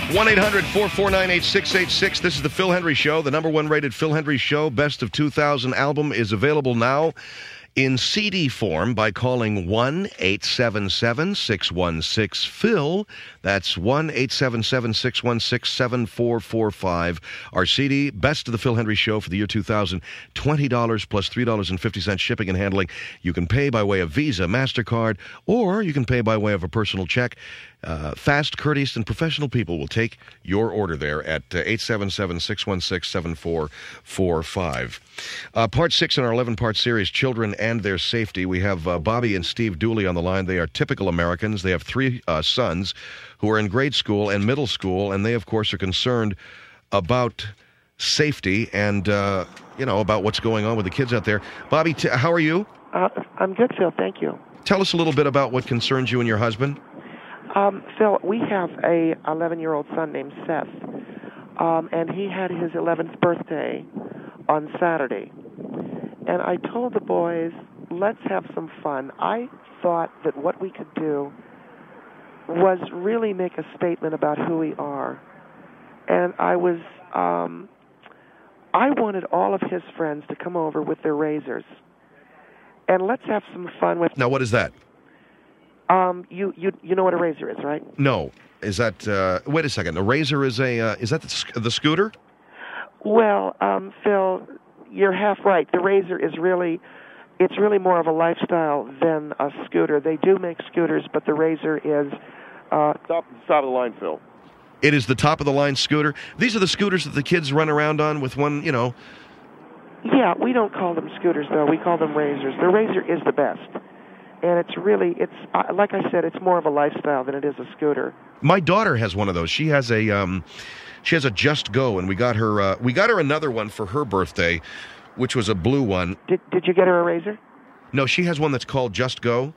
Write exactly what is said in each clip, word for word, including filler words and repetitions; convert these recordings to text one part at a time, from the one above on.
one eight hundred four four nine eight six eight six. This is the Phil Hendrie Show. The number one rated Phil Hendrie Show Best of two thousand album is available now in C D form by calling one eight seven seven six one six Phil. That's one eight seven seven six one six seven four four five. Our C D, Best of the Phil Hendrie Show for the year two thousand, twenty dollars plus three dollars and fifty cents shipping and handling. You can pay by way of Visa, MasterCard, or you can pay by way of a personal check. Uh, fast, courteous, and professional people will take your order there at uh, eight seven seven six one six seven four four five. Uh, part six in our eleven-part series, Children and Their Safety. We have uh, Bobby and Steve Dooley on the line. They are typical Americans. They have three uh, sons who are in grade school and middle school, and they, of course, are concerned about safety and, uh, you know, about what's going on with the kids out there. Bobby, t- how are you? Uh, I'm good, Phil. Thank you. Tell us a little bit about what concerns you and your husband. Um, Phil, we have a eleven-year-old son named Seth, um, and he had his eleventh birthday on Saturday. And I told the boys, let's have some fun. I thought that what we could do was really make a statement about who we are. And I was, um, I wanted all of his friends to come over with their razors. And let's have some fun with... Now, what is that? Um, you, you you know what a razor is, right? No. Is that, uh, wait a second, a razor is a, uh, is that the, sc- the scooter? Well, um, Phil, you're half right. The razor is really, it's really more of a lifestyle than a scooter. They do make scooters, but the razor is... Uh, Top, top of the line, Phil. It is the top-of-the-line scooter. These are the scooters that the kids run around on with one, you know... Yeah, we don't call them scooters, though. We call them razors. The razor is the best. And it's really, it's uh, like I said, it's more of a lifestyle than it is a scooter. My daughter has one of those. She has a, um, she has a Just Go, and we got her, uh, we got her another one for her birthday, which was a blue one. Did Did you get her a razor? No, she has one that's called Just Go.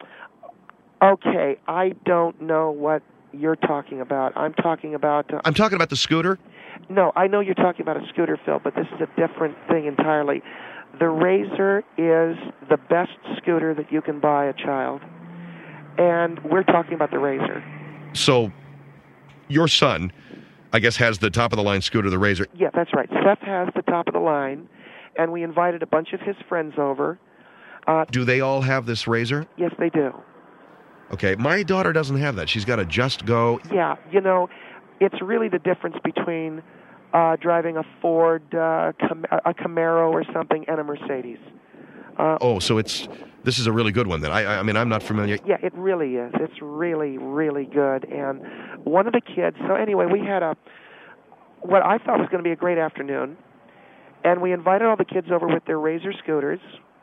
Okay, I don't know what you're talking about. I'm talking about... Uh, I'm talking about the scooter? No, I know you're talking about a scooter, Phil, but this is a different thing entirely. The razor is the best scooter that you can buy a child, and we're talking about the razor. So, your son, I guess, has the top-of-the-line scooter, the razor. Yeah, that's right. Seth has the top of the line, and we invited a bunch of his friends over. Uh, do they all have this razor? Yes, they do. Okay, my daughter doesn't have that. She's got a Just Go. Yeah, you know, it's really the difference between uh, driving a Ford, uh, Cam- a Camaro or something, and a Mercedes. Uh, oh, so it's this is a really good one then. I, I mean, I'm not familiar. Yeah, it really is. It's really, really good. And one of the kids, so anyway, we had a, what I thought was going to be a great afternoon, and we invited all the kids over with their Razor scooters,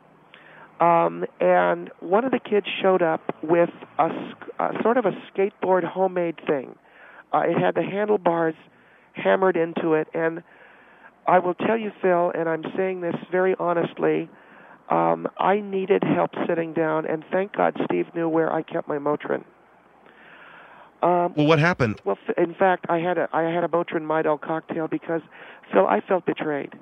um, and one of the kids showed up with a, a sort of a skateboard homemade thing. Uh, it had the handlebars hammered into it, and I will tell you, Phil, and I'm saying this very honestly, um, I needed help sitting down, and thank God Steve knew where I kept my Motrin. Um, well, what happened? Well, in fact, I had a I had a Motrin Midol cocktail because, Phil, I felt betrayed.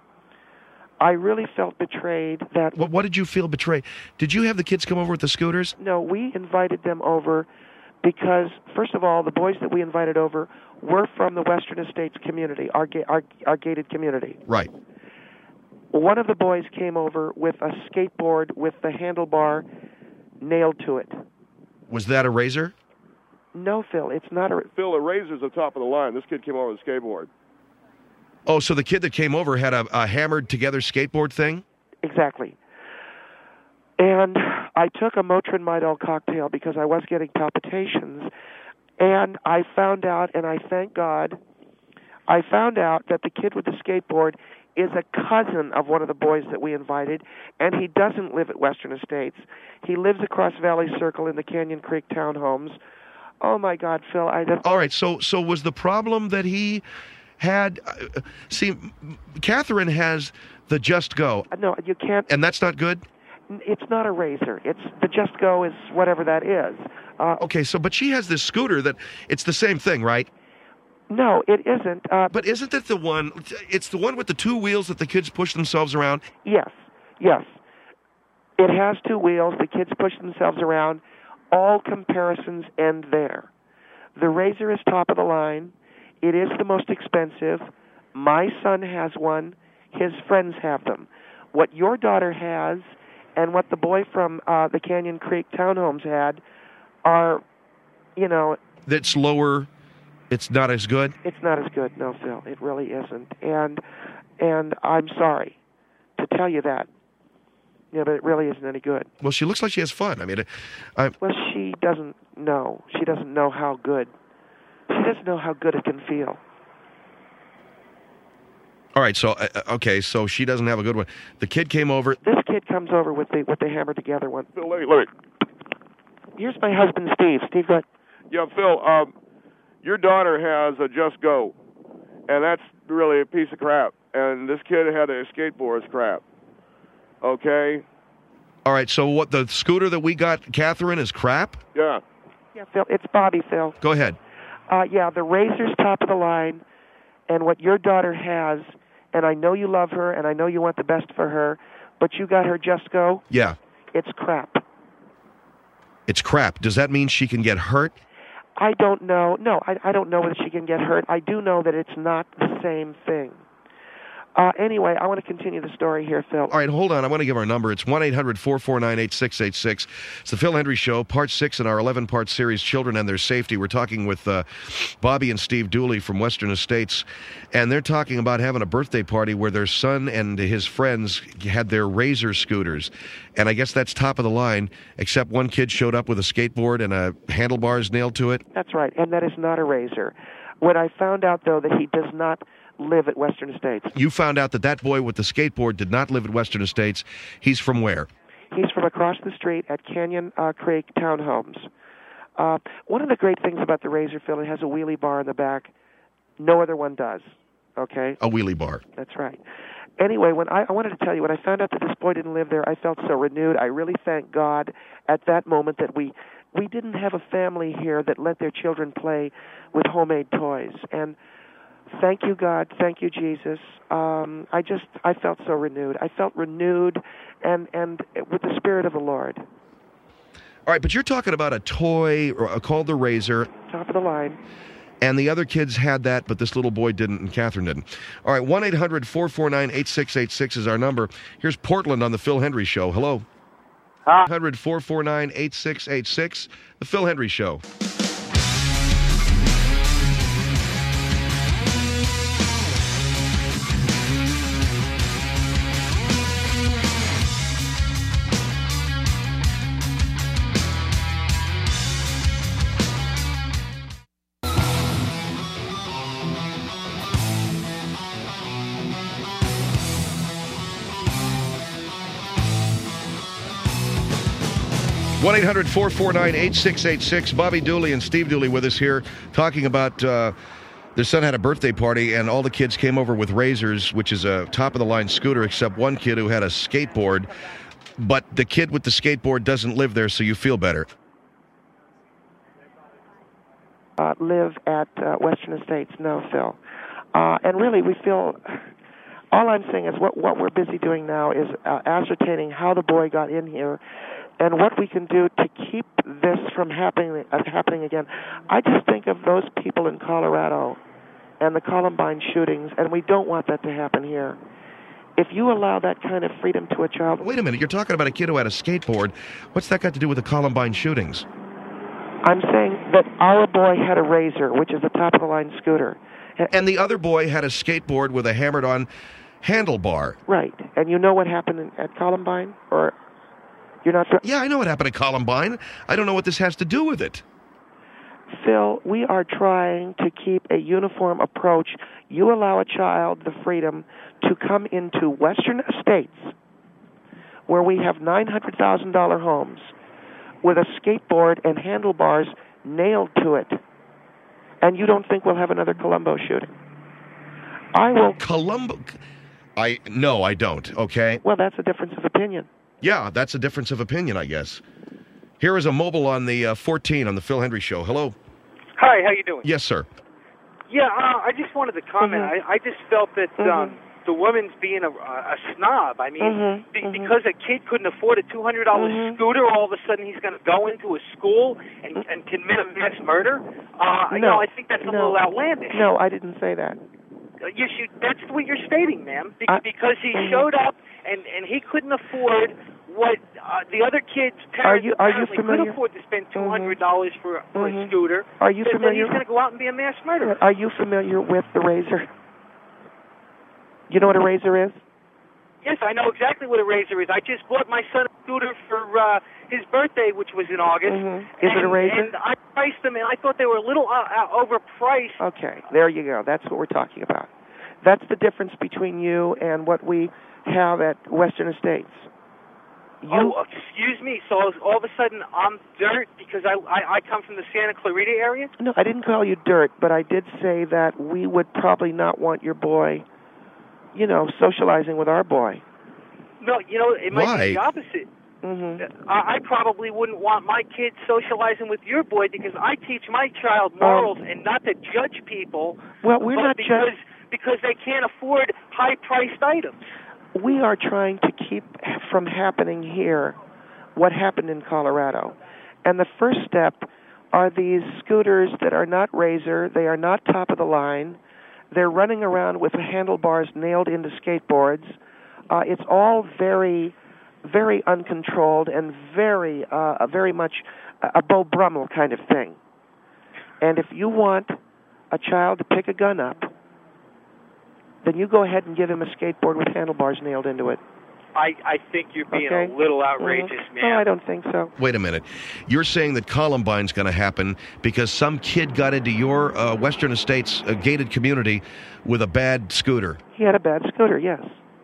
I really felt betrayed that... What, what did you feel betrayed? Did you have the kids come over with the scooters? No, we invited them over because, first of all, the boys that we invited over were from the Western Estates community, our, ga- our, our gated community. Right. One of the boys came over with a skateboard with the handlebar nailed to it. Was that a razor? No, Phil, it's not a... Phil, a razor's the top of the line. This kid came over with a skateboard. Oh, so the kid that came over had a, a hammered-together skateboard thing? Exactly. And I took a Motrin Midol cocktail because I was getting palpitations, and I found out, and I thank God, I found out that the kid with the skateboard is a cousin of one of the boys that we invited, and he doesn't live at Western Estates. He lives across Valley Circle in the Canyon Creek townhomes. Oh, my God, Phil. I just... All right, so so was the problem that he had... Uh, see, Catherine has the Just Go. No, you can't... And that's not good? It's not a razor. It's the Just Go is whatever that is. Uh, okay, so but she has this scooter that... It's the same thing, right? No, it isn't. Uh, but isn't it the one... It's the one with the two wheels that the kids push themselves around? Yes, yes. It has two wheels. The kids push themselves around. All comparisons end there. The razor is top of the line. It is the most expensive. My son has one. His friends have them. What your daughter has and what the boy from uh, the Canyon Creek Townhomes had are, you know... That's lower. It's not as good? It's not as good, no, Phil. It really isn't. And and I'm sorry to tell you that. Yeah, but it really isn't any good. Well, she looks like she has fun. I mean, I... Well, she doesn't know. She doesn't know how good. She doesn't know how good it can feel. All right, so, uh, okay, so she doesn't have a good one. The kid came over. This kid comes over with the with the hammer together one. Phil, let me, let me. Here's my husband, Steve. Steve, go ahead. Yeah, Phil, um, your daughter has a Just Go, and that's really a piece of crap. And this kid had a skateboard as crap. Okay? All right, so what, the scooter that we got, Catherine, is crap? Yeah. Yeah, Phil. It's Bobby, Phil. Go ahead. Uh, yeah, the Razor's top of the line, and what your daughter has, and I know you love her, and I know you want the best for her, but you got her Just Go. Yeah. It's crap. It's crap. Does that mean she can get hurt? I don't know. No, I, I don't know whether she can get hurt. I do know that it's not the same thing. Uh, anyway, I want to continue the story here, Phil. All right, hold on. I want to give our number. It's one eight hundred four four nine eight six eight six. It's the Phil Hendry Show, part six in our eleven-part series, Children and Their Safety. We're talking with uh, Bobby and Steve Dooley from Western Estates, and they're talking about having a birthday party where their son and his friends had their Razor scooters. And I guess that's top of the line, except one kid showed up with a skateboard and a handlebars nailed to it. That's right, and that is not a Razor. When I found out, though, that he does not live at Western Estates. You found out that that boy with the skateboard did not live at Western Estates. He's from where? He's from across the street at Canyon uh, Creek Townhomes. Uh, one of the great things about the Razor, Phil, it has a wheelie bar in the back. No other one does. Okay? A wheelie bar. That's right. Anyway, when I, I wanted to tell you, when I found out that this boy didn't live there, I felt so renewed. I really thank God at that moment that we we didn't have a family here that let their children play with homemade toys. And thank you, God. Thank you, Jesus. Um, I just, I felt so renewed. I felt renewed and, and with the Spirit of the Lord. All right, but you're talking about a toy uh, called the Razor. Top of the line. And the other kids had that, but this little boy didn't, and Catherine didn't. All right, one eight hundred four four nine eight six eight six is our number. Here's Portland on the Phil Hendry Show. Hello. Hi. one eight hundred four four nine eight six eight six, the Phil Hendry Show. one eight hundred four four nine eight six eight six. Bobby Dooley and Steve Dooley with us here talking about uh, their son had a birthday party and all the kids came over with Razors, which is a top-of-the-line scooter, except one kid who had a skateboard. But the kid with the skateboard doesn't live there, so you feel better. Uh, live at uh, Western Estates. No, Phil. Uh, and really, we feel... All I'm saying is what, what we're busy doing now is uh, ascertaining how the boy got in here and what we can do to keep this from happening uh, happening again. I just think of those people in Colorado and the Columbine shootings, and we don't want that to happen here. If you allow that kind of freedom to a child... Wait a minute, you're talking about a kid who had a skateboard. What's that got to do with the Columbine shootings? I'm saying that our boy had a Razor, which is a top-of-the-line scooter. And the other boy had a skateboard with a hammered-on handlebar. Right. And you know what happened in, at Columbine? Or you're not... Yeah, I know what happened at Columbine. I don't know what this has to do with it. Phil, we are trying to keep a uniform approach. You allow a child the freedom to come into Western Estates, where we have nine hundred thousand dollars homes, with a skateboard and handlebars nailed to it, and you don't think we'll have another Colombo shooting? I will... Colombo... I No, I don't, okay? Well, that's a difference of opinion. Yeah, that's a difference of opinion, I guess. Here is a mobile on the uh, fourteen on the Phil Hendry Show. Hello? Hi, how you doing? Yes, sir. Yeah, uh, I just wanted to comment. Mm-hmm. I, I just felt that Mm-hmm. um, the woman's being a, a snob. I mean, Mm-hmm, be, mm-hmm. because a kid couldn't afford a two hundred dollars Mm-hmm. scooter, all of a sudden he's going to go into a school and, and commit a mass murder. Uh, you No, know, I think that's a no. little outlandish. No, I didn't say that. Uh, You should, that's what you're stating, ma'am, Be- I- because he Mhm. showed up and, and he couldn't afford what uh, the other kids' Are parents you- are you apparently could familiar? afford to spend two hundred dollars for, for Mhm. a scooter. Are you then, then familiar? he's going to go out and be a mass murderer. Are you familiar with the razor? You know what a razor is? Yes, I know exactly what a razor is. I just bought my son a scooter for uh, his birthday, which was in August. Mhm. Is and, it a razor? And I priced them, and I thought they were a little uh, uh, overpriced. Okay, there you go. That's what we're talking about. That's the difference between you and what we have at Western Estates. You, Oh, excuse me. So all of a sudden I'm dirt because I, I I come from the Santa Clarita area. no, I didn't call you dirt, but I did say that we would probably not want your boy, you know, socializing with our boy. No, you know it might Why? be the opposite. Mm-hmm. I, I probably wouldn't want my kids socializing with your boy because I teach my child morals and not to judge people. Well, we're but not because judging. because they can't afford high-priced items. We are trying to keep from happening here what happened in Colorado. And the first step are these scooters that are not razor, they are not top of the line. They're running around with the handlebars nailed into skateboards. Uh, it's all very, very uncontrolled and very, uh, very much a Beau Brummel kind of thing. And if you want a child to pick a gun up, then you go ahead and give him a skateboard with handlebars nailed into it. I, I think you're being Okay. a little outrageous, Mhm. man. No, I don't think so. Wait a minute. You're saying that Columbine's going to happen because some kid got into your uh, Western Estates uh, gated community with a bad scooter. He had a bad scooter, yes.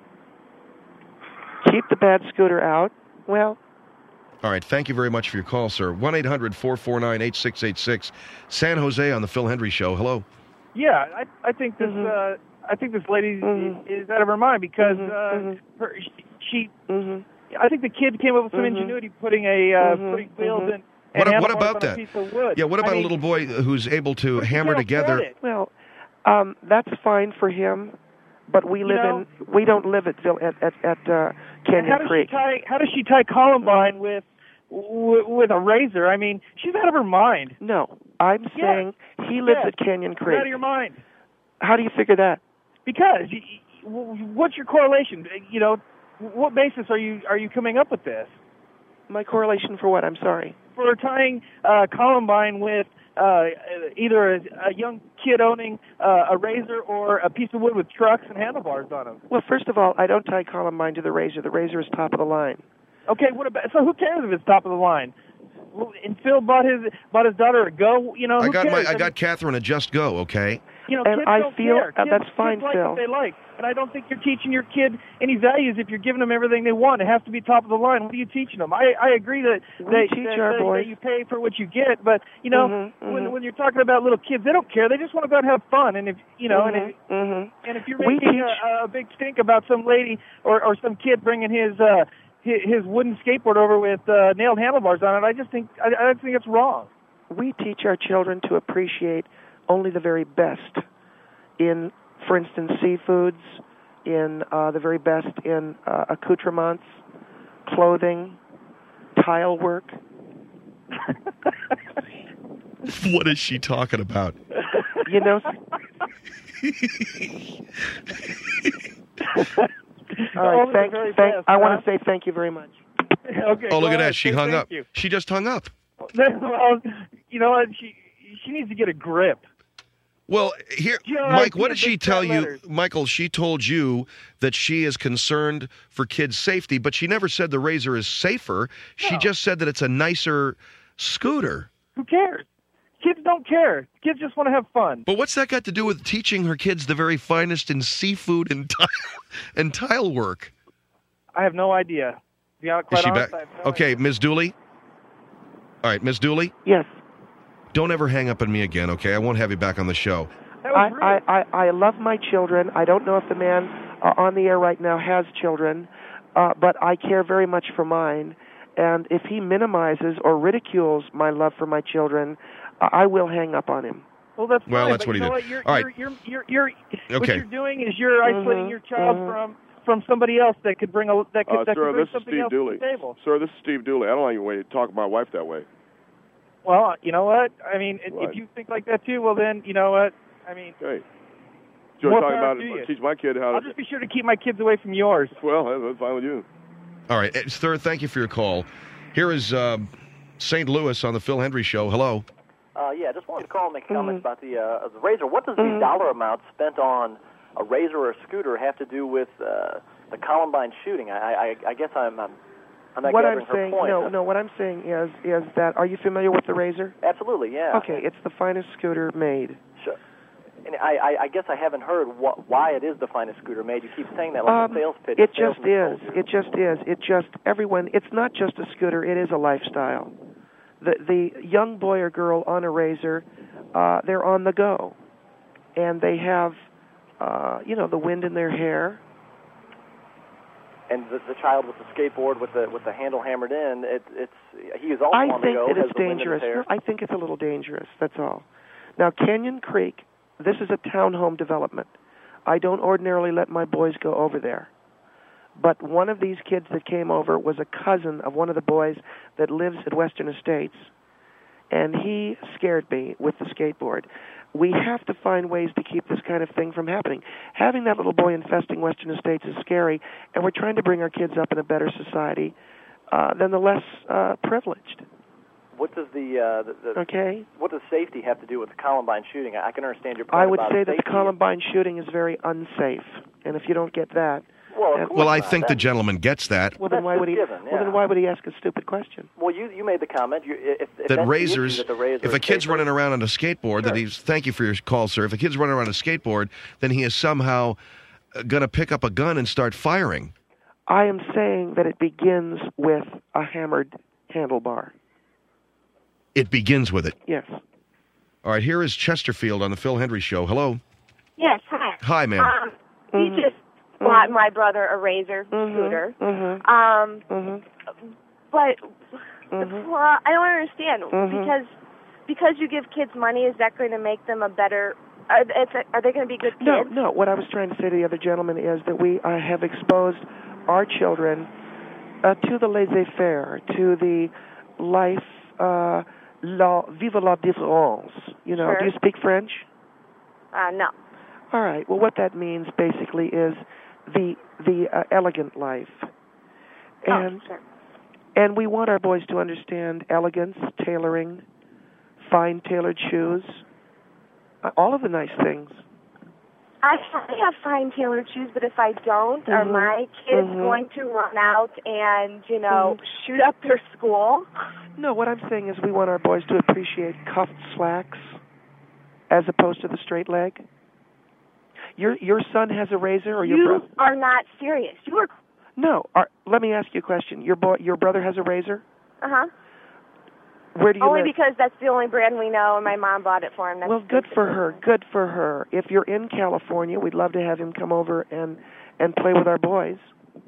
Keep the bad scooter out. Well, All right. Thank you very much for your call, sir. one eight hundred four four nine eight six eight six. San Jose on the Phil Hendry Show. Hello. Yeah, I, I think this. Mhm. Uh, I think this lady Mhm. is out of her mind because Mhm, uh, mhm. her, she. hmm I think the kid came up with some Mhm. ingenuity, putting a uh, Mhm, putting wheels mhm. and. What, and what handlebars about on a that? piece of wood. Yeah, what about I a mean, little boy who's able to but you hammer can't together? afford it. well, um, that's fine for him, but we You live know- in we don't live at Vil- at at, at uh, And Canyon how does Creek. she tie? How does she tie Columbine with w- with a razor? I mean, she's out of her mind. No, I'm Yes. saying he lives Yes. at Canyon You're Creek. out of your mind. How do you figure that? Because y- y- w- what's your correlation? You know, what basis are you are you coming up with this My correlation for what? I'm sorry. for tying uh, Columbine with uh, either a, a young kid owning uh, a razor or a piece of wood with trucks and handlebars on them? Well, first of all, I don't tie Columbine to the razor. The razor is top of the line. Okay, what about? So who cares if it's top of the line? Well, and Phil bought his bought his daughter a Go. You know, I who got cares? my I got Catherine a Just Go, okay? You know, And kids I don't feel- care. uh, Kids, that's fine, kids like Phil. what they like, and I don't think you're teaching your kid any values if you're giving them everything they want. It has to be top of the line. What are you teaching them? I I agree that We that, teach that, our that, boys. that you pay for what you get, but you know, Mhm, when mhm. when you're talking about little kids, they don't care. They just want to go out and have fun. And if you know, and if, Mhm. and if you're We making teach- a, a big stink about some lady or or some kid bringing his uh his, his wooden skateboard over with uh, nailed handlebars on it, I just think I, I think it's wrong. we teach our children to appreciate only the very best in, for instance, seafoods, in uh, the very best in uh, accoutrements, clothing, tile work. What is she talking about? You know, all right. Only the Thank, very thank. best, I huh? want to say thank you very much. Okay. Oh, look go at ahead. that. She Say hung thank up. You. She just hung up. Well, you know what? She she needs to get a grip. Well, here, Yeah, Mike, I what see did the she big tell fat you? letters. Michael, she told you that she is concerned for kids' safety, but she never said the Razor is safer. She No. just said that it's a nicer scooter. Who cares? Kids don't care. Kids just want to have fun. But what's that got to do with teaching her kids the very finest in seafood and tile, and tile work? I have no idea. To be honest, quite Is she honest, back? I have no Okay, idea. Miz Dooley. All right, Miz Dooley, Yes, don't ever hang up on me again, okay? I won't have you back on the show. That was rude. I, I, I, I love my children. I don't know if the man uh, on the air right now has children, uh, but I care very much for mine. And if he minimizes or ridicules my love for my children, uh, I will hang up on him. Well, that's Well, fine, that's but what you he know did. What? You're, All right. you're, you're, you're, you're, What Okay. you're doing is you're isolating Mhm, your child mhm. from from somebody else that could bring a that could, Uh, that sir, could bring this is something Steve else Dooley. to the table. Sir, this is Steve Dooley. I don't like the way you talk to my wife that way. Well, you know what? I mean, if, What? if you think like that too, well then, you know what? I mean, Hey. You're More talking power about to you. teach my kid how I'll to. just be sure to keep my kids away from yours. Well, that's fine with you. All right, uh, sir, thank you for your call. Here is um, Saint Louis on the Phil Hendry Show. Hello. Uh, yeah, just wanted to call and make a comment Mhm. about the uh, the razor. What does Mhm. the dollar amount spent on a razor or a scooter have to do with uh, the Columbine shooting? I, I, I guess I'm, I'm, I'm not What gathering I'm her saying, point. no, no. What I'm saying is, is that are you familiar with the Razor? Absolutely, yeah. Okay, it's the finest scooter made. Sure. And I, I, I guess I haven't heard what, why it is the finest scooter made. You keep saying that like Um, a sales pitch. it a just salesman is. told you. It just is. It just everyone. It's not just a scooter. It is a lifestyle. The the young boy or girl on a Razor, uh, they're on the go, and they have, uh, you know, the wind in their hair. And the, the child with the skateboard with the with the handle hammered in, it, it's he is also I on the think go. that has it's the wind in his dangerous. hair. I think it's a little dangerous. That's all. Now, Canyon Creek, this is a townhome development. I don't ordinarily let my boys go over there. But one of these kids that came over was a cousin of one of the boys that lives at Western Estates, and he scared me with the skateboard. We have to find ways to keep this kind of thing from happening. Having that little boy infesting Western Estates is scary, and we're trying to bring our kids up in a better society uh, than the less uh, privileged. What does the, uh, the, the Okay? what does safety have to do with the Columbine shooting? I, I can understand your point I would about say that the safety. Columbine shooting is very unsafe, and if you don't get that, Well, of and- course Well, I not. think the That- gentleman gets that. well then That's why would he? just given, Well then yeah. why would he ask a stupid question? Well, you you made the comment. You, if, if that's That the razors, issue, that the razor if a is kid's safer- running around on a skateboard, that Sure. he's, thank you for your call, sir. If a kid's running around a skateboard, then he is somehow going to pick up a gun and start firing. I am saying that it begins with a hammered handlebar. It begins with it. Yes. All right, here is Chesterfield on the Phil Hendry Show. Hello. Yes, hi. Hi, ma'am. Um, he Mhm. just bought my brother a Razor scooter. Mhm. Um, Mhm. but Mhm. well, I don't understand Mhm. because because you give kids money, is that going to make them a better? Are, it's a, are they going to be good kids? No, no. What I was trying to say to the other gentleman is that we uh, have exposed our children uh, to the laissez-faire, to the life, uh, la, vive la différence. You know, Sure. do you speak French? Uh, no. All right. Well, what that means basically is the the uh, elegant life, and oh, sure. and we want our boys to understand elegance, tailoring, fine tailored shoes, uh, all of the nice things. I have fine tailored shoes, but if I don't, are Mhm. my kids Mhm. going to run out and, you know, Mhm. shoot up their school? No, what I'm saying is we want our boys to appreciate cuffed slacks as opposed to the straight leg. Your your son has a Razor, or your You brother? are not serious. You are. No. Are, let me ask you a question. Your boy, your brother has a Razor. Uh huh. Where do you Only live? because that's the only brand we know, and my mom bought it for him. That's Well, good for her. Good for her. If you're in California, we'd love to have him come over and and play with our boys.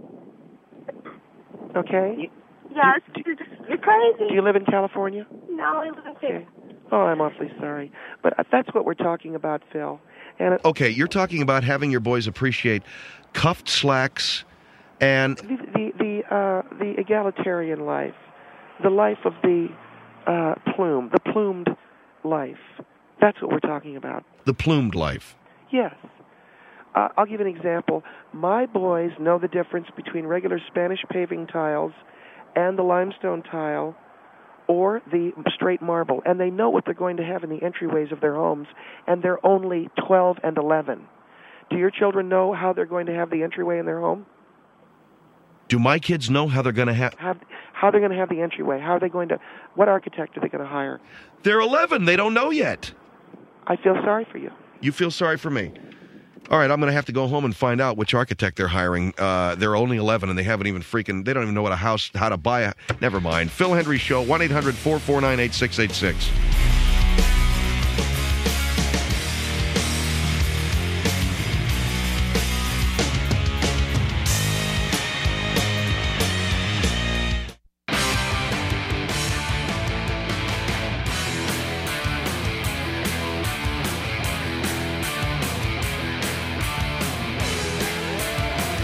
Okay? Yes, Do- you're, just, you're crazy. Do you live in California? no, I live in Okay. Phoenix. Oh, I'm awfully sorry, but uh, that's what we're talking about, Phil. And it, Okay, you're talking about having your boys appreciate cuffed slacks and the the the, uh, the egalitarian life, the life of the uh, plume, the plumed life. That's what we're talking about. the plumed life. Yes. Uh, I'll give you an example. My boys know the difference between regular Spanish paving tiles and the limestone tile or the straight marble, and they know what they're going to have in the entryways of their homes, and they're only twelve and eleven. Do your children know how they're going to have the entryway in their home? Do my kids know how they're going to have... Have, how they're going to have the entryway? How are they going to... What architect are they going to hire? They're eleven. They don't know yet. I feel sorry for you. You feel sorry for me. All right, I'm going to have to go home and find out which architect they're hiring. Uh, they're only eleven, and they haven't even freaking... They don't even know what a house... How to buy a... Never mind. Phil Hendry Show, one eight hundred four four nine eight six eight six.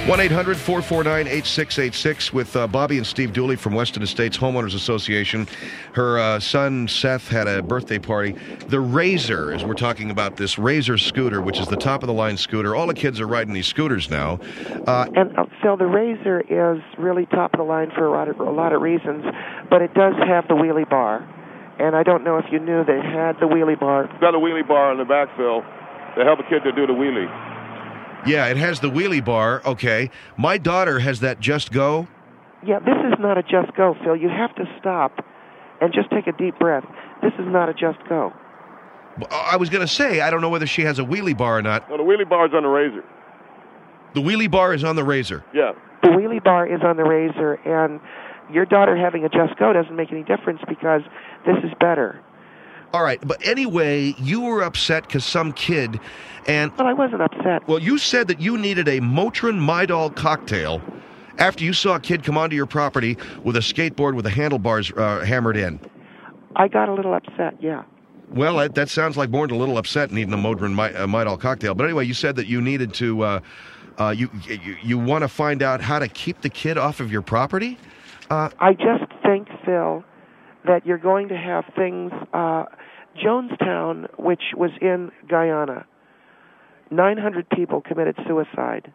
one eight hundred four four nine eight six eight six with uh, Bobby and Steve Dooley from Weston Estates Homeowners Association. Her uh, son, Seth, had a birthday party. The Razor, as we're talking about this Razor scooter, which is the top-of-the-line scooter. All the kids are riding these scooters now. Uh, And uh, Phil, the Razor is really top of the line for a lot of, a lot of reasons, but it does have the wheelie bar. And I don't know if you knew they had the wheelie bar. It's got a wheelie bar on the back, Phil, to help a kid to do the wheelie. yeah, it has the wheelie bar. Okay. My daughter has that Just Go. Yeah, this is not a Just Go, Phil. You have to stop and just take a deep breath. This is not a Just Go. I was going to say, I don't know whether she has a wheelie bar or not. No, the wheelie bar is on the Razor. The wheelie bar is on the Razor. Yeah. The wheelie bar is on the Razor, and your daughter having a Just Go doesn't make any difference because this is better. All right, but anyway, you were upset because some kid, and... Well, I wasn't upset. Well, you said that you needed a Motrin Midol cocktail after you saw a kid come onto your property with a skateboard with the handlebars uh, hammered in. I got a little upset, yeah. Well, that, that sounds like more than a little upset needing a Motrin Mi- uh, Midol cocktail. But anyway, you said that you needed to... Uh, uh, you you, you want to find out how to keep the kid off of your property? Uh, I just think, Phil, that you're going to have things... Uh, Jonestown, which was in Guyana, nine hundred people committed suicide.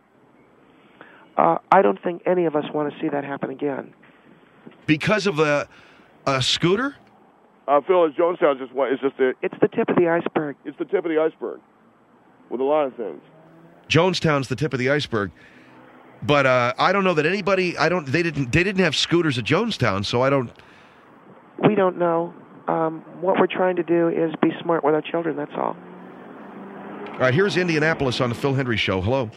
Uh, I don't think any of us want to see that happen again. because of a, a scooter? Uh, Phil, it's Jonestown. Just what? It's just the. It's the tip of the iceberg. It's the tip of the iceberg, with a lot of things. Jonestown's the tip of the iceberg, but uh, I don't know that anybody. I don't. They didn't. They didn't have scooters at Jonestown, so I don't. We don't know. Um, what we're trying to do is be smart with our children. That's all. All right, here's Indianapolis on the Phil Hendry Show. Hello.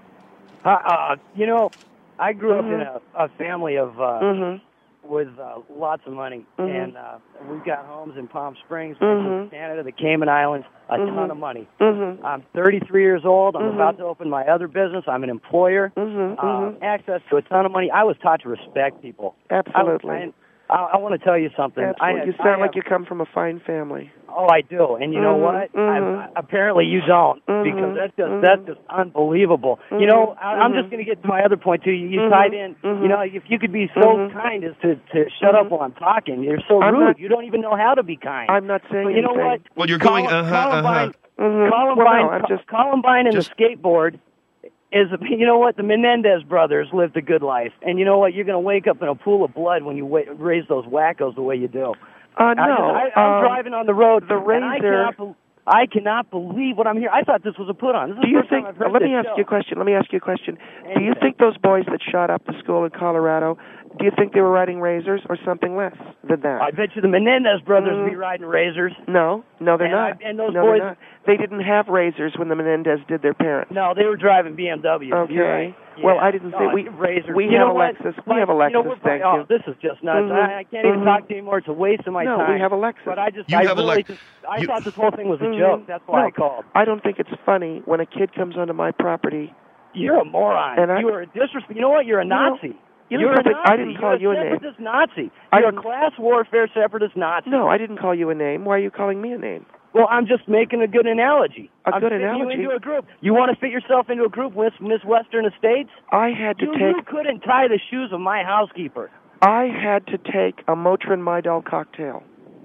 Uh, uh, you know, I grew Mm-hmm. up in a, a family of uh, Mm-hmm. with uh, lots of money, Mhm. and uh, we've got homes in Palm Springs, Mhm. Canada, the Cayman Islands, a Mhm. ton of money. Mm-hmm. I'm thirty-three years old. I'm Mhm. about to open my other business. I'm an employer. Mm-hmm. Uh, Mm-hmm. access to a ton of money. I was taught to respect people. Absolutely. I, I, I want to tell you something. Absolutely. I, You I sound like have- you come from a fine family. Oh, I do, and you know Mhm, what? mhm. I, apparently, you don't, Mhm, because that's just mhm. that's just unbelievable. Mhm, You know, I, I'm mhm. just going to get to my other point too. You, you Mhm, tied in. mhm. You know, if you could be so Mhm. kind as to to shut up Mhm. while I'm talking, you're so I'm rude. not- You don't even know how to be kind. I'm not saying But you know anything. what? Well, you're going, Col- uh-huh, Columbine, uh-huh. Mhm. Columbine, Well, no, I'm just Columbine and just- the skateboard is, you know what? The Menendez brothers lived a good life, and you know what? You're going to wake up in a pool of blood when you wa- raise those wackos the way you do. Uh, no. I, I, I'm um, driving on the road. the and I Razor- cannot, bel I cannot believe what I'm hearing. I thought this was a put on. This is Do the you first think? time I've heard Let this me ask show. you a question. Let me ask you a question. Do you Anything. think those boys that shot up the school in Colorado? Do you think they were riding razors or something less than that? I bet you the Menendez brothers Mhm. be riding razors. No, no, they're And not. I- and those no, boys- they're not. They didn't have razors when the Menendez did their parents. No, they were driving B M Ws. Okay. You're right. Well, Yeah. I didn't say Oh, we. razors. We you have know a what? Lexus. We Like, have a You know, Lexus. we're, Thank oh, you. this is just nuts. Mhm. I, I can't even Mhm. talk to you anymore. It's a waste of my No, time. we have a Lexus. But I just, You I have a really Lex- just, I you- thought this whole thing was a Mhm. joke. That's why No, I called. I don't think it's funny when a kid comes onto my property. You're a moron. And I- you are a disrespect. You know what? You're a You know- Nazi. you know You're a something? Nazi. I didn't call you You're a name. separatist Nazi. I You're a didn't- class warfare separatist Nazi. No, I didn't call you a name. Why are you calling me a name? Well, I'm just making a good analogy. A I'm good fitting analogy? You into a group. You want to fit yourself into a group with Miss Western Estates? I had to You, take. you couldn't tie the shoes of my housekeeper. I had to take a Motrin Midol cocktail.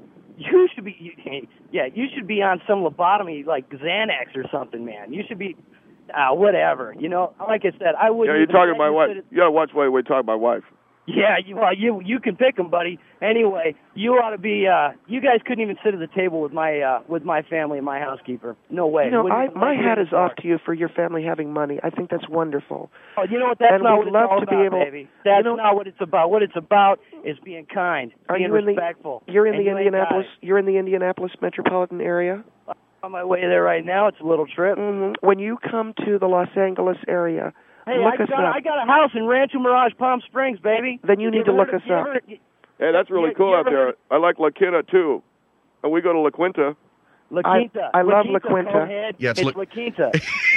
You should be, you, yeah, you should be on some lobotomy like Xanax or something, man. You should be, uh, whatever. You know, like I said, I Yeah, wouldn't. you're even talking let to my you wife. sit at- You gotta watch why we talk to my wife. Yeah, you, well, you you can pick them, buddy. Anyway, you ought to be. Uh, you guys couldn't even sit at the table with my uh, with my family and my housekeeper. No way. You know, Wouldn't I, even my let you hat in is the off door. to you for your family having money. I think that's wonderful. Oh, you know what? That's And not we'd what love it's all to be about, able- baby. That's you know- not what it's about. What it's about is being kind, Are being you in the- respectful. You're in And the you ain't got Indianapolis. it. You're in the Indianapolis metropolitan area. On my way there right now. It's a little trip. hmm When you come to the Los Angeles area, Hey, look I us got up. I got a house in Rancho Mirage, Palm Springs, baby. Then you need ever to look heard of- us you up. ever- Hey, that's really You- cool you out ever there. heard- I like La Quinta too, and we go to La Quinta. La I- Quinta. I love La Quinta, Quinta. Conehead. Yeah, it's it's La- La Quinta.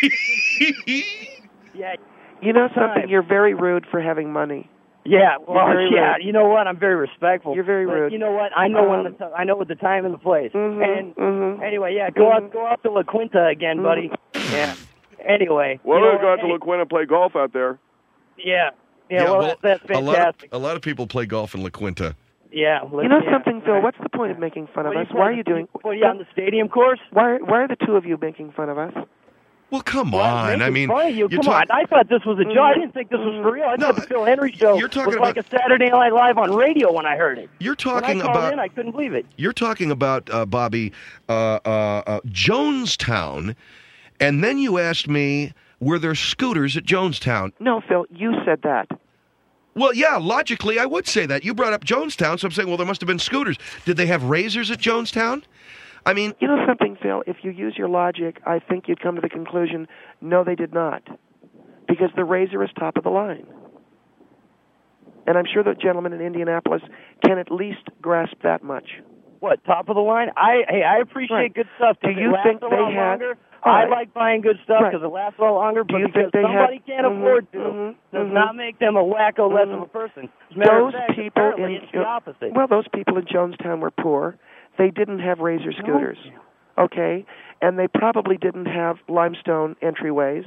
Yeah, You know something? Time. You're very rude for having money. yeah. Well, You're very yeah. rude. You know what? I'm very respectful. You're very But rude. You know what? I know when Um, the t- I know what the time and the place. Mhm, And mhm. anyway, yeah. Go Mhm. out, go out to La Quinta again, Mhm. buddy. Yeah. Anyway. Well, you know we're going what? to Hey, La Quinta and play golf out there. Yeah. Yeah, well, well, that's a lot, of, fantastic. a lot of people play golf in La Quinta. Yeah. You know yeah. something, Phil? What's the point of making fun of What us? you Why are playing? you doing? What are you on the stadium course? Why? Why are the two of you making fun of us? Well, come Well, on. making I mean, fun of you. you're Come talk- on. I thought this was a joke. I didn't think this was for real. I No, thought the Phil Henry show you're talking was about- like a Saturday Night Live on radio when I heard it. You're When I talking called about. in, I couldn't believe it. You're talking about uh, Bobby uh, uh, uh, Jonestown, and then you asked me, were there scooters at Jonestown? No, Phil, you said that. Well, yeah, logically, I would say that. You brought up Jonestown, so I'm saying, well, there must have been scooters. Did they have razors at Jonestown? I mean, You know something, Phil? If you use your logic, I think you'd come to the conclusion, no, they did not, because the Razor is top of the line. And I'm sure the gentleman in Indianapolis can at least grasp that much. What, top of the line? I Hey, I appreciate Right. good stuff. Do Does it you last think a they lot had- longer? All I right. like buying good stuff Right. because it lasts a lot longer, Do but you because think they somebody had- can't Mhm, afford to mhm, does mhm. not make them a wacko less of a person. As a matter Those of fact, people apparently in it's the opposite. well, those people in Jonestown were poor. They didn't have Razor scooters, okay, and they probably didn't have limestone entryways.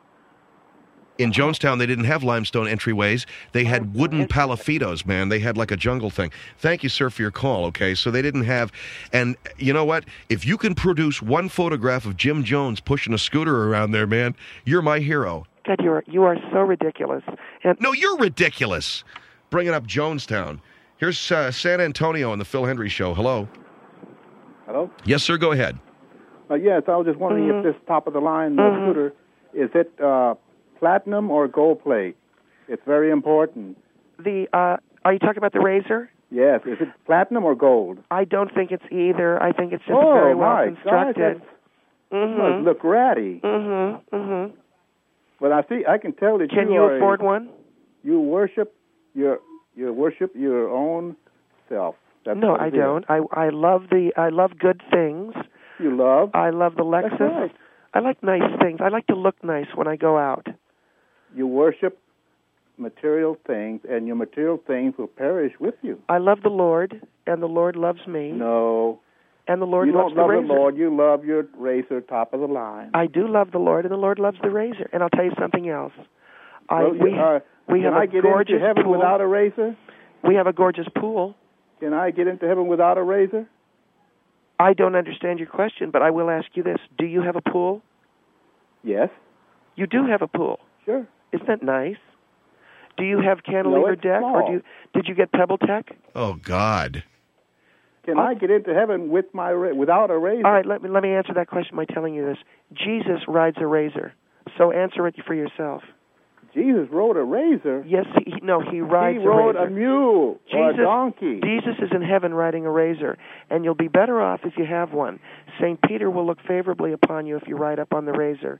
in Jonestown, they didn't have limestone entryways. They had wooden palafitos, man. They had like a jungle thing. Thank you, sir, for your call, okay? So they didn't have... And you know what? If you can produce one photograph of Jim Jones pushing a scooter around there, man, you're my hero. God, you are you are so ridiculous. And No, you're ridiculous. Bringing up Jonestown. Here's uh, San Antonio on the Phil Hendry Show. Hello. Hello? Yes, sir, go ahead. Uh, yes, I was just wondering Mhm. if this top-of-the-line uh, Mhm. scooter, is it uh, platinum or gold plate? It's very important. the uh, are you talking about the Razor? Yes, is it platinum or gold? I don't think it's either. I think it's just oh, very well my constructed. gosh, that must Mhm. look ratty. Mhm. Mhm. But I see, I can tell that Can you, you are afford a, one? you worship your you worship your own self. That's No, what I it is. don't. I I love the I love good things. You love? I love the Lexus. That's right. I like nice things. I like to look nice when I go out. You worship material things, and your material things will perish with you. I love the Lord, and the Lord loves me, No, and the Lord you loves don't love the the Razor. Lord. You love your Razor, top of the line. I do love the Lord, and the Lord loves the Razor. And I'll tell you something else. I Well, we uh, we can have I a get gorgeous into heaven pool. without a razor? We have a gorgeous pool. Can I get into heaven without a razor? I don't understand your question, but I will ask you this: do you have a pool? Yes, You do have a pool. sure. Isn't that nice? Do you have cantilever it's deck, or small. do you, did you get Pebble Tech? Oh, God. Can Oh. I get into heaven with my ra- without a razor? All right, let me let me answer that question by telling you this: Jesus rides a razor, so answer it for yourself. Jesus rode a razor. Yes, he, no, he rides he rode a a razor. mule or a Jesus- donkey. Jesus is in heaven riding a razor, and you'll be better off if you have one. Saint Peter will look favorably upon you if you ride up on the razor.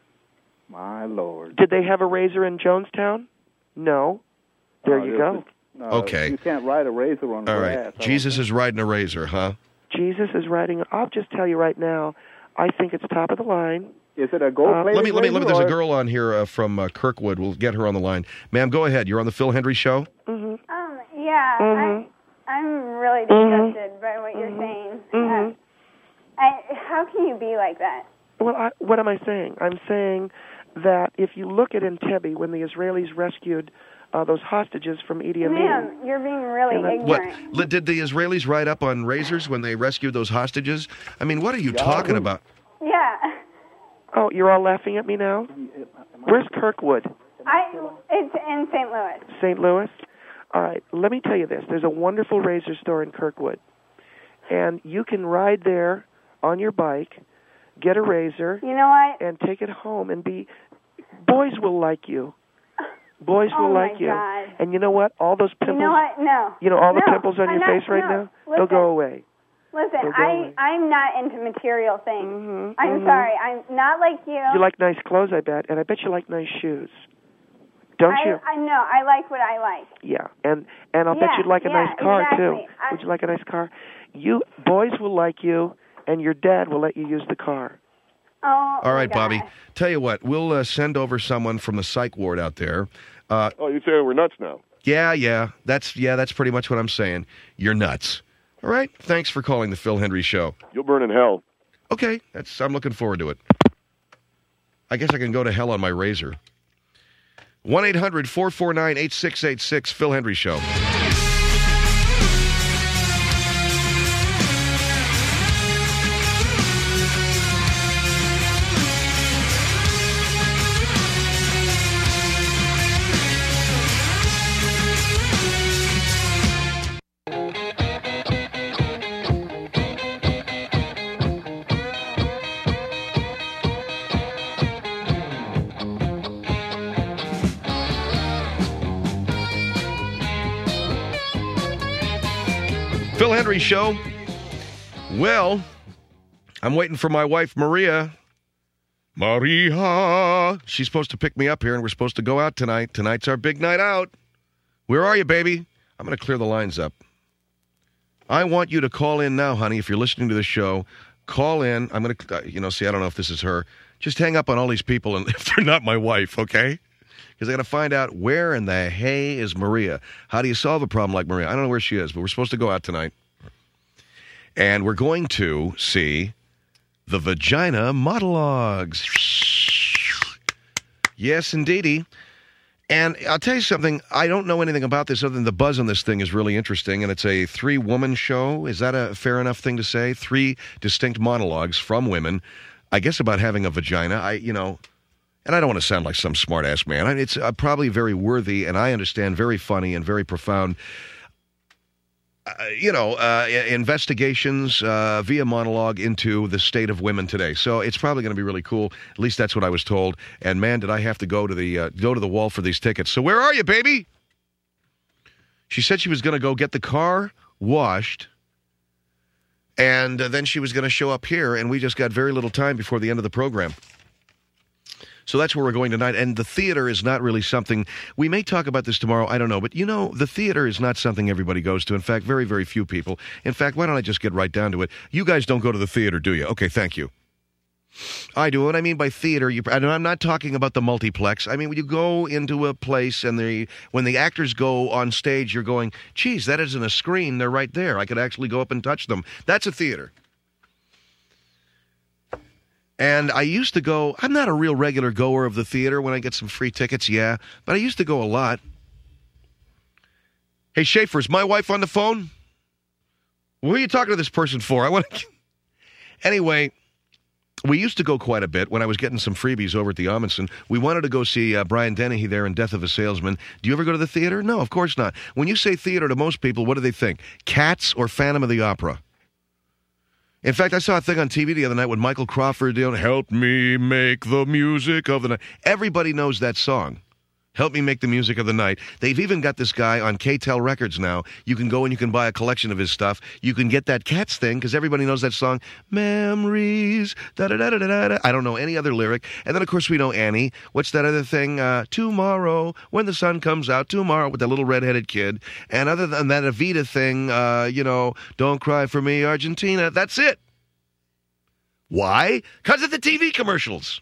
My Lord. Did they have a razor in Jonestown? No. There Oh, you this go. is- no, Okay. You can't ride a razor on All grass. right. I don't Jesus think. is riding a razor, huh? Jesus is riding. I'll just tell you right now, I think it's top of the line. Is it a gold Uh, plated Let me, let me, let me. There's a razor girl on here uh, from uh, Kirkwood. We'll get her on the line. Ma'am, go ahead. You're on the Phil Hendry Show. Mm-hmm. Um, yeah, Mhm. I, I'm really Mhm. disgusted by what you're Mhm. saying. Mhm. Uh, I, how can you be like that? Well, I, what am I saying? I'm saying that if you look at Entebbe, when the Israelis rescued uh, those hostages from Idi Amin, Ma'am, you're being really And then- What? ignorant. li- Did the Israelis ride up on razors when they rescued those hostages? I mean, what are you Yeah. talking about? Yeah. oh, you're all laughing at me now? Where's Kirkwood? I, it's in Saint Louis. Saint Louis? All right, let me tell you this. There's a wonderful razor store in Kirkwood, and you can ride there on your bike, get a razor, You know what? and take it home and be... Boys will like you. Boys Oh, will my like you. God. And you know what? All those You pimples... know what? No. You know, all the No, pimples on I'm your not- face right no. now? Listen, They'll go away. Listen, They'll go I, away. I'm not into material things. Mhm, I'm mhm. sorry. I'm not like you. You like nice clothes, I bet, and I bet you like nice shoes. Don't I, you? I know. I like what I like. Yeah, and and I'll bet Yeah, you'd like a yeah, nice car exactly. too. I- Would you like a nice car? You boys will like you, and your dad will let you use the car. Oh, All my right, Bobby. gosh. Tell you what, we'll uh, send over someone from the psych ward out there. Uh, Oh, you say we're nuts now? yeah, yeah, that's yeah, that's pretty much what I'm saying. You're nuts. All right. Thanks for calling the Phil Hendry Show. You'll burn in hell. Okay, that's I'm looking forward to it. I guess I can go to hell on my razor. one eight hundred four four nine eight six eight six, Phil Hendry Show. Phil Hendry Show. Well, I'm waiting for my wife, Maria. Maria. She's supposed to pick me up here, and we're supposed to go out tonight. Tonight's our big night out. Where are you, baby? I'm going to clear the lines up. I want you to call in now, honey, if you're listening to the show. Call in. I'm going to, uh, you know, see, I don't know if this is her. Just hang up on all these people, and if they're not my wife, okay? Because I got to find out where in the hay is Maria. How do you solve a problem like Maria? I don't know where she is, but we're supposed to go out tonight. And we're going to see the Vagina Monologues. Yes, indeedy. And I'll tell you something. I don't know anything about this other than the buzz on this thing is really interesting. And it's a three-woman show. Is that a fair enough thing to say? Three distinct monologues from women, I guess, about having a vagina. I, you know... And I don't want to sound like some smart-ass man. I mean, it's uh, probably very worthy, and I understand, very funny and very profound, uh, you know, uh, investigations uh, via monologue into the state of women today. So it's probably going to be really cool. At least that's what I was told. And, man, did I have to go to the uh, go to the wall for these tickets. So where are you, baby? She said she was going to go get the car washed, and uh, then she was going to show up here, and we just got very little time before the end of the program. So that's where we're going tonight. And the theater is not really something, we may talk about this tomorrow, I don't know. But, you know, the theater is not something everybody goes to. In fact, very, very few people. In fact, why don't I just get right down to it? You guys don't go to the theater, do you? Okay, thank you. I do. What I mean by theater, you, and I'm not talking about the multiplex. I mean, when you go into a place and the when the actors go on stage, you're going, geez, that isn't a screen. They're right there. I could actually go up and touch them. That's a theater. And I used to go, I'm not a real regular goer of the theater when I get some free tickets, yeah, but I used to go a lot. Hey, Schaefer, is my wife on the phone? What are you talking to this person for? I want to... Anyway, we used to go quite a bit when I was getting some freebies over at the Amundsen. We wanted to go see uh, Brian Dennehy there in Death of a Salesman. Do you ever go to the theater? No, of course not. When you say theater to most people, what do they think? Cats or Phantom of the Opera? In fact, I saw a thing on T V the other night with Michael Crawford doing, "Help me make the music of the night." Everybody knows that song. Help me make the music of the night. They've even got this guy on K T E L Records now. You can go and you can buy a collection of his stuff. You can get that Cats thing because everybody knows that song. Memories, da-da-da-da-da-da. I don't know any other lyric. And then, of course, we know Annie. What's that other thing? Uh, tomorrow, when the sun comes out, tomorrow, with that little redheaded kid. And other than that Evita thing, uh, you know, don't cry for me, Argentina. That's it. Why? Because of the T V commercials.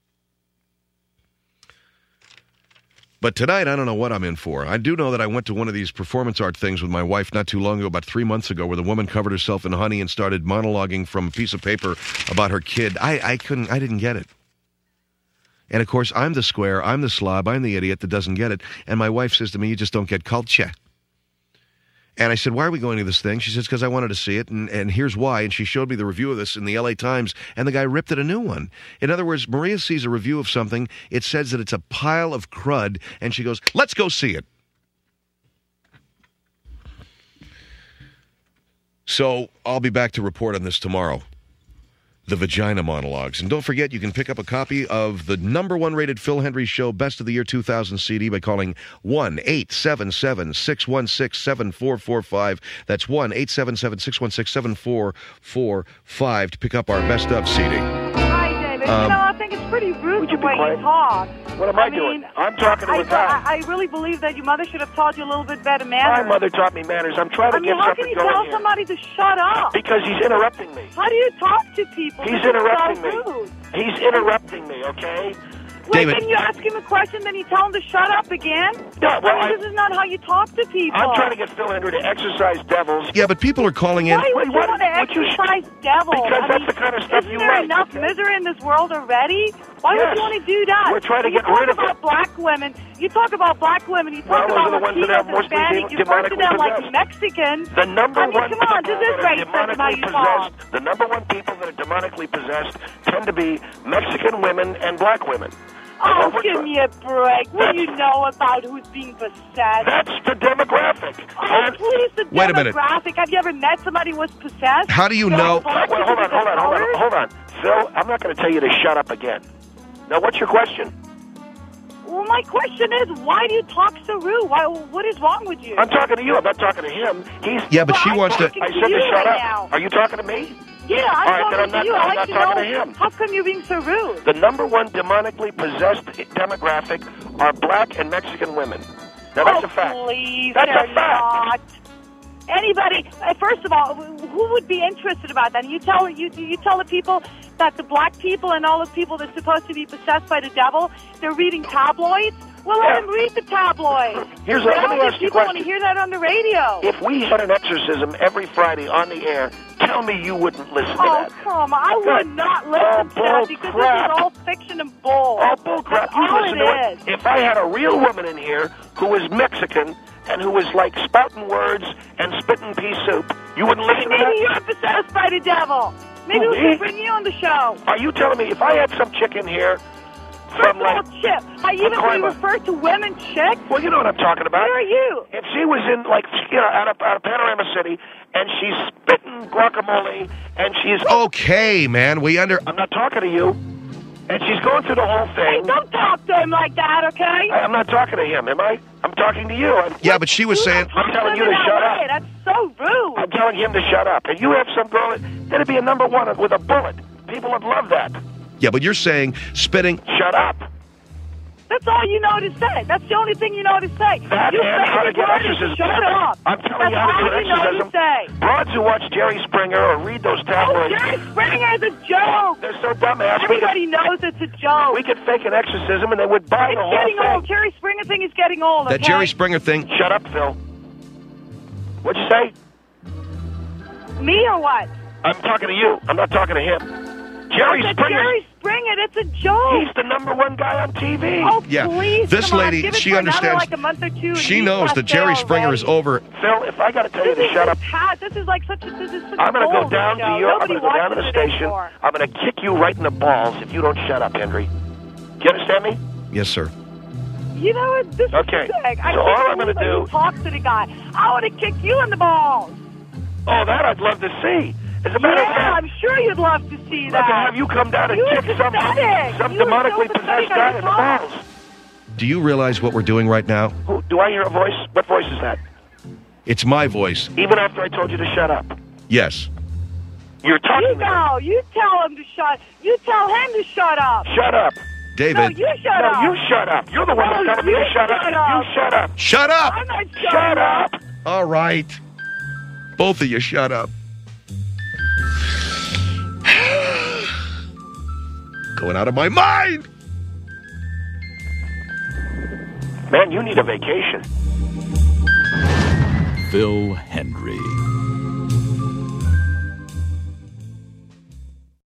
But tonight, I don't know what I'm in for. I do know that I went to one of these performance art things with my wife not too long ago, about three months ago, where the woman covered herself in honey and started monologuing from a piece of paper about her kid. I, I couldn't, I didn't get it. And, of course, I'm the square, I'm the slob, I'm the idiot that doesn't get it. And my wife says to me, you just don't get culture. And I said, why are we going to this thing? She says, because I wanted to see it, and, and here's why. And she showed me the review of this in the L A Times, and the guy ripped it a new one. In other words, Maria sees a review of something, it says that it's a pile of crud, and she goes, let's go see it. So I'll be back to report on this tomorrow. The Vagina Monologues. And don't forget, you can pick up a copy of the number one rated Phil Hendry Show Best of the Year two thousand C D by calling one eight seven seven, six one six, seven four four five. That's one eight seven seven, six one six, seven four four five to pick up our Best of C D. Hi, David. Um, you know, I think it's pretty rude the way you talk. What am I, I doing? mean, I'm talking to I, a guy. I, I really believe that your mother should have taught you a little bit better manners. My mother taught me manners. I'm trying to I mean, get how something can you going tell here. somebody to shut up? Because he's interrupting me. How do you talk to people? He's This is interrupting so me. rude. He's interrupting me, okay? Wait, David. then you ask him a question, then you tell him to shut up again? No, well, I mean, I- this is not how you talk to people. I'm trying to get Phil Hendry to exercise devils. Yeah, but people are calling in. Why would you what- want to what you- exercise devil? Because I that's mean, the kind of stuff isn't you there like, enough okay? misery in this world already? Why Yes. would you want to do that? We're trying to you get talk rid of about it. black women. You talk about black women. You talk Well, those are the about ones that are Latinos, mostly Hispanic. You refer to demonically them like possessed. Mexicans. The number I mean, one come on, people this is that are racist how demonically you talk. possessed, the number one people that are demonically possessed tend to be Mexican women and black women. Oh, what we're give try- me a break. What do you know about who's being possessed? That's the demographic. Oh, please, the Wait a minute. demographic. Have you ever met somebody who was possessed? How do you There know- are black Well, hold on, people hold on, with hold on, powers? hold on. Phil, I'm not going to tell you to shut up again. Now, what's your question? Well, my question is, why do you talk so rude? Why, what is wrong with you? I'm talking to you. I'm not talking to him. He's Yeah, but she I'm wants to. talking I to said to you shut right up. now. Are you talking to me? Yeah, I'm All right, talking then I'm to not- you. I'm I like not to talking know, to him. how come you're being so rude? The number one demonically possessed demographic are black and Mexican women. Now, that's oh, a fact. please, That's they're a fact. not. Anybody, uh, first of all, who would be interested about that? You tell you you tell the people that the black people and all the people that's supposed to be possessed by the devil, they're reading tabloids. Well, let Yeah. them read the tabloids. Here's a- I let don't me think ask you a people want to question. hear that on the radio. If we had an exorcism every Friday on the air, tell me you wouldn't listen to Oh, that. come on. I Good. would not listen Oh, to bull that because crap. this is all fiction and bull. Oh, bullcrap. That's You all listen it to is. it. If I had a real woman in here who was Mexican and who was like spouting words and spitting pea soup, you wouldn't listen to Maybe that? you're possessed by the devil. Maybe Who, we me? can bring you on the show. Are you telling me if I had some chick in here First from of all, like... Chip, I even we Climber. refer to women chicks. Well, you know what I'm talking about. Where are you? If she was in, like, you know, out of, out of Panorama City, and she's spitting guacamole, and she's... Okay, man. We under. I'm not talking to you. And she's going through the whole Hey, thing. don't talk to him like that, okay? I, I'm not talking to him, am I? I'm talking to you. I'm, Yeah, but she was saying. I'm telling you Talk to him shut that up. way. That's so rude. I'm telling him to shut up. And you have some girl, that'd be a number one with a bullet. People would love that. Yeah, but you're saying spitting. Shut up. That's all you know to say. That's the only thing you know to say. That you and how to favorite get word is exorcism. Shut up. I'm telling That's you how to all do you know exorcism. to say. Broads who watch Jerry Springer or read those Oh, tabloids, Jerry Springer is a joke. they're so dumbass. We could, Everybody knows it's a joke. we could fake an exorcism and they would buy It's the whole getting thing. old. Jerry Springer thing is getting old. That okay? Jerry Springer thing. Shut up, Phil. What'd you say? Me or what? I'm talking to you. I'm not talking to him. Jerry It's a Springer. Jerry Springer. It's a joke. He's the number one guy on T V. Oh, Yeah. please. This come on. lady, Give it she for another, understands- Like a month or two, and She he's knows got that Jerry sales Springer is already. over. Phil, if I got to tell you This to shut is up, Pat. This is like such a. This is such I'm going to a go down show. to you. I'm Nobody going to go down to the watches it station. anymore. I'm going to kick you right in the balls if you don't shut up, Henry. Do you understand me? Yes, sir. You know what? This Okay. is sick. I So all can't I'm gonna believe that do- you talk to the guy. I want to kick you in the balls. Oh, that I'd love to see. As a matter of Yeah, fact, I'm sure you'd love to see I'd that. love to have you come down and You were kick some, pathetic. some You were so demonically pathetic possessed on guy the in the phone. balls. Do you realize what we're doing right now? Who, do I hear a voice? What voice is that? It's my voice. Even after I told you to shut up. Yes. You're talking You to me. go. You tell him to shut. You tell him to shut up. Shut up. David. No, you shut no, up. you shut up. You're the one No, that's telling me you to shut up. shut up. You shut up. Shut up! I'm not shutting Shut up. All right. Both of you shut up. Going out of my mind! Man, you need a vacation. Phil Hendry.